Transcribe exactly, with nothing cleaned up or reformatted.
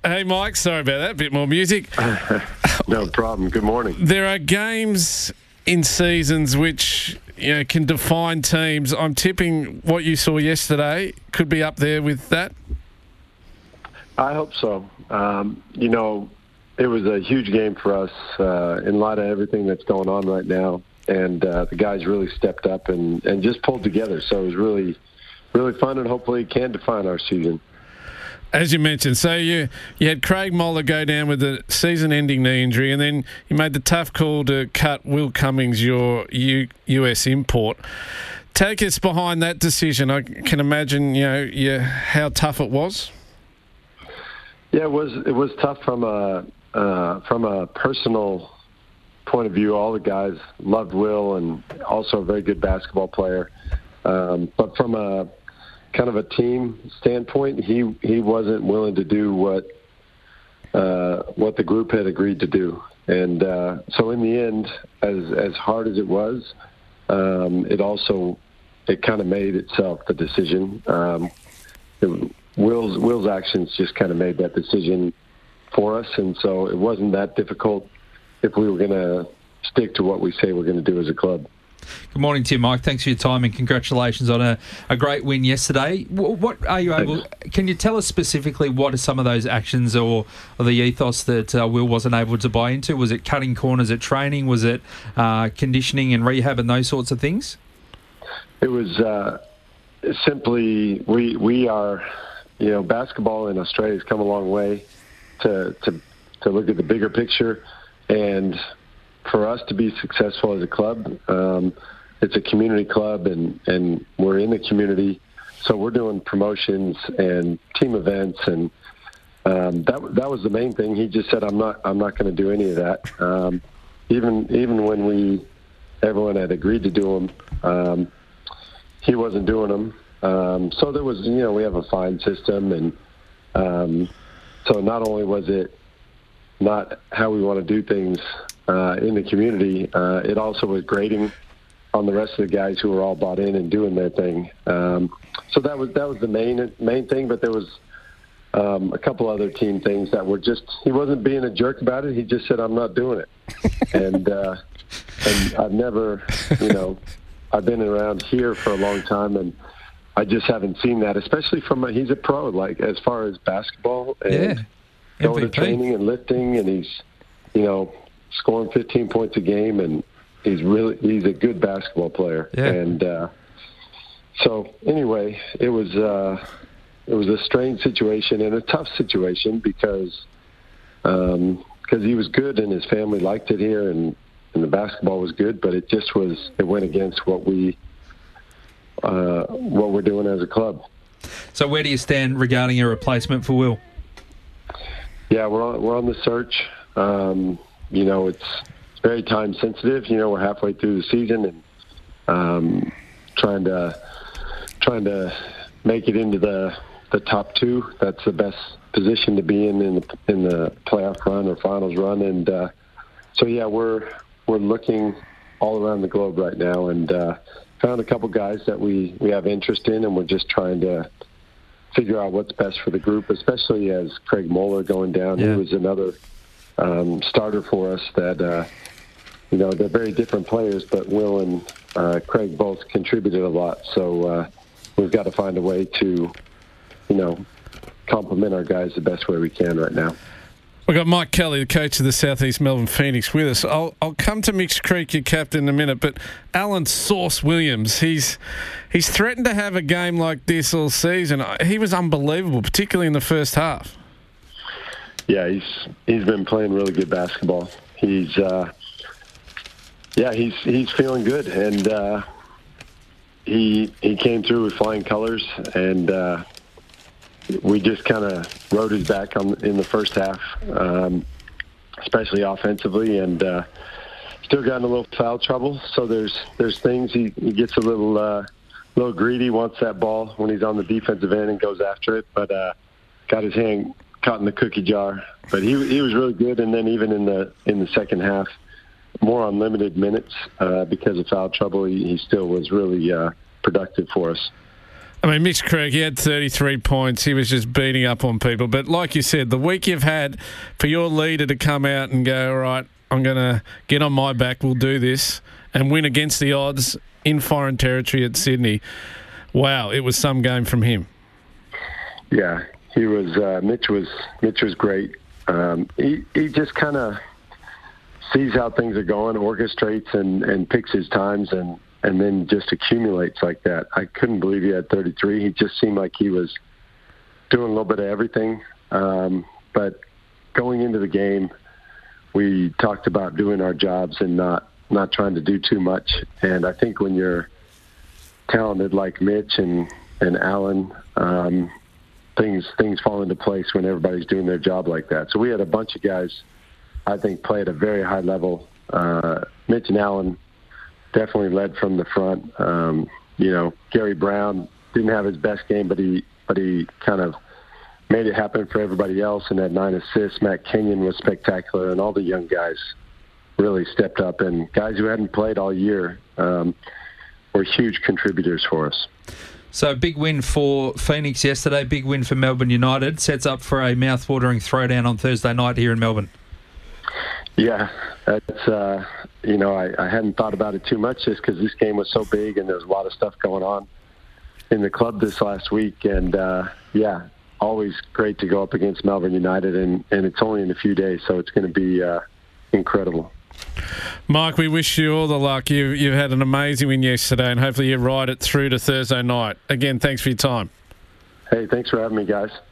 Hey, Mike, sorry about that. A bit more music. No problem. Good morning. There are games in seasons which, you know, can define teams. I'm tipping what you saw yesterday could be up there with that. I hope so. Um, you know, it was a huge game for us uh, in light of everything that's going on right now. And uh, the guys really stepped up and, and just pulled together. So it was really, really fun, and hopefully it can define our season. As you mentioned, so you you had Craig Moller go down with a season-ending knee injury, and then you made the tough call to cut Will Cummings, your U, US import. Take us behind that decision. I can imagine, you know, yeah, how tough it was. Yeah, it was. It was tough from a uh, from a personal point of view. All the guys loved Will, and also a very good basketball player. Um, but from a kind of a team standpoint, he he wasn't willing to do what uh, what the group had agreed to do, and uh, so in the end, as as hard as it was, um, it also it kind of made itself the decision. Um, it, Will's Will's actions just kind of made that decision for us, and so it wasn't that difficult if we were going to stick to what we say we're going to do as a club. Good morning to you, Mike. Thanks for your time and congratulations on a, a great win yesterday. What are you able? Can you tell us specifically what are some of those actions or, or the ethos that uh, Will wasn't able to buy into? Was it cutting corners at training? Was it uh, conditioning and rehab and those sorts of things? It was uh, simply we we are, you know, basketball in Australia has come a long way to to to look at the bigger picture, and for us to be successful as a club, um, it's a community club, and, and we're in the community. So we're doing promotions and team events, and um, that that was the main thing. He just said, "I'm not I'm not going to do any of that." Um, even even when we everyone had agreed to do them, um, he wasn't doing them. Um, so there was, you know, we have a fine system, and um, so not only was it not how we want to do things uh, in the community, uh, it also was grading on the rest of the guys who were all bought in and doing their thing. Um, so that was that was the main main thing. But there was um, a couple other team things that were just, he wasn't being a jerk about it. He just said, "I'm not doing it." and uh, and I've never, you know, I've been around here for a long time, and I just haven't seen that, especially from a, he's a pro, like as far as basketball and yeah. going to training and lifting, and he's, you know, scoring fifteen points a game, and he's really he's a good basketball player. Yeah. And uh, so anyway, it was uh, it was a strange situation and a tough situation because um, because he was good and his family liked it here, and, and the basketball was good, but it just was it went against what we uh, what we're doing as a club. So where do you stand regarding a replacement for Will? Yeah, we're on, we're on the search. Um, you know, it's, it's very time sensitive. You know, we're halfway through the season, and um, trying to trying to make it into the the top two. That's the best position to be in in the in the playoff run or finals run. And uh, so, yeah, we're we're looking all around the globe right now, and uh, found a couple guys that we we have interest in, and we're just trying to figure out what's best for the group, especially as Craig Moller going down. Yeah. He was another um, starter for us that, uh, you know, they're very different players, but Will and uh, Craig both contributed a lot. So uh, we've got to find a way to, you know, complement our guys the best way we can right now. We've got Mike Kelly, the coach of the Southeast Melbourne Phoenix, with us. I'll, I'll come to Mix Creek, your captain, in a minute, but Alan Sauce Williams, he's he's threatened to have a game like this all season. He was unbelievable, particularly in the first half. Yeah, he's he's been playing really good basketball. He's uh, yeah, he's he's feeling good, and uh, he he came through with flying colors, and uh, we just kind of rode his back on in the first half, um, especially offensively, and uh, still got in a little foul trouble. So there's there's things he, he gets a little uh, little greedy, wants that ball when he's on the defensive end and goes after it, but uh, got his hand caught in the cookie jar. But he he was really good, and then even in the in the second half, more on limited minutes uh, because of foul trouble, he, he still was really uh, productive for us. I mean, Mitch Creek, he had thirty-three points. He was just beating up on people. But like you said, the week you've had for your leader to come out and go, all right, I'm going to get on my back, we'll do this, and win against the odds in foreign territory at Sydney. Wow, it was some game from him. Yeah, he was. Uh, Mitch was. Mitch was great. Um, he he just kind of sees how things are going, orchestrates and, and picks his times, and, and then just accumulates like that. I couldn't believe he had thirty-three. He just seemed like he was doing a little bit of everything. Um, but going into the game, we talked about doing our jobs and not, not trying to do too much. And I think when you're talented like Mitch and, and Alan, um, things things fall into place when everybody's doing their job like that. So we had a bunch of guys, I think, play at a very high level. Uh, Mitch and Alan definitely led from the front. Um, you know, Gary Brown didn't have his best game, but he but he kind of made it happen for everybody else and had nine assists. Matt Kenyon was spectacular, and all the young guys really stepped up. And guys who hadn't played all year um, were huge contributors for us. So big win for Phoenix yesterday, big win for Melbourne United. Sets up for a mouth-watering throwdown on Thursday night here in Melbourne. Yeah, that's, uh, you know, I, I hadn't thought about it too much just because this game was so big and there was a lot of stuff going on in the club this last week. And, uh, yeah, always great to go up against Melbourne United, and, and it's only in a few days, so it's going to be uh, incredible. Mike, we wish you all the luck. You, you've had an amazing win yesterday, and hopefully you ride it through to Thursday night. Again, thanks for your time. Hey, thanks for having me, guys.